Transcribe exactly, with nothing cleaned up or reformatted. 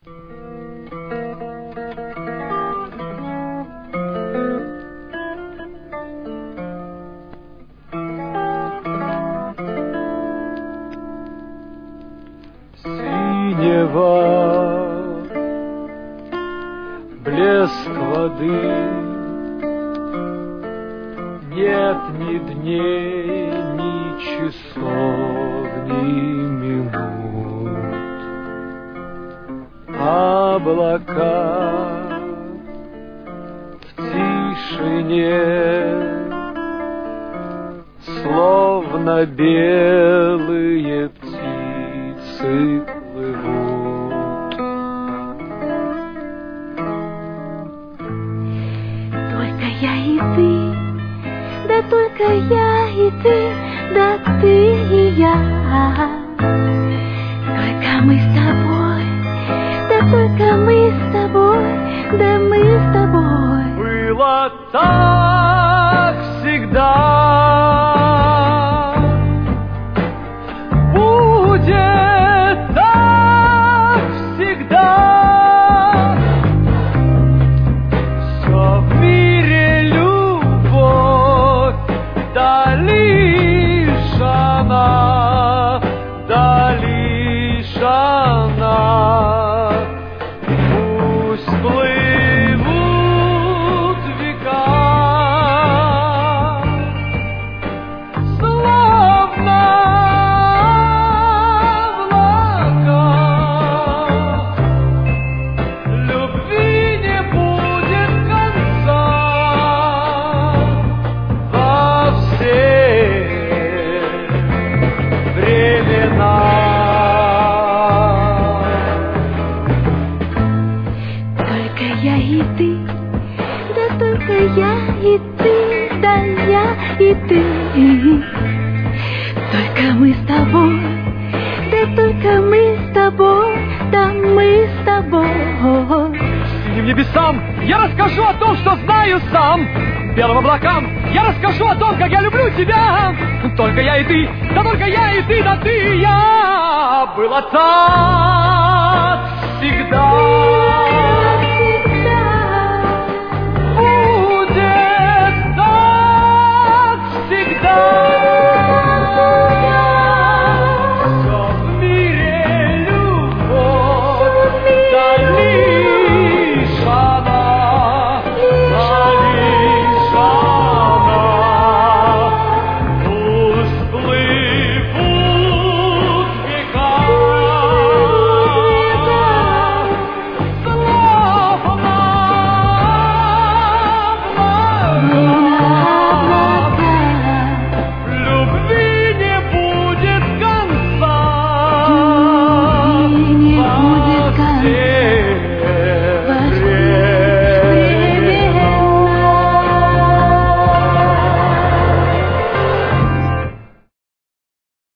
Синева, блеск воды, нет ни дней, ни часов, ни минут. Облака в тишине, словно белые птицы плывут. Только я и ты, да только я и ты, да ты и я. Только мы с тобой, да только мы с тобой, да мы с тобой. Было так всегда, будет так всегда. Все в мире любовь, да лишь она, да лишь она. Пусть плывут века, словно облака. Любви не будет конца во все времена. Только я и ты, да только я и ты, да я и ты. Только мы с тобой, да только мы с тобой, да мы с тобой. Синим небесам я расскажу о том, что знаю сам. Белым облакам я расскажу о том, как я люблю тебя. Только я и ты, да только я и ты, да ты и я. Было так всегда.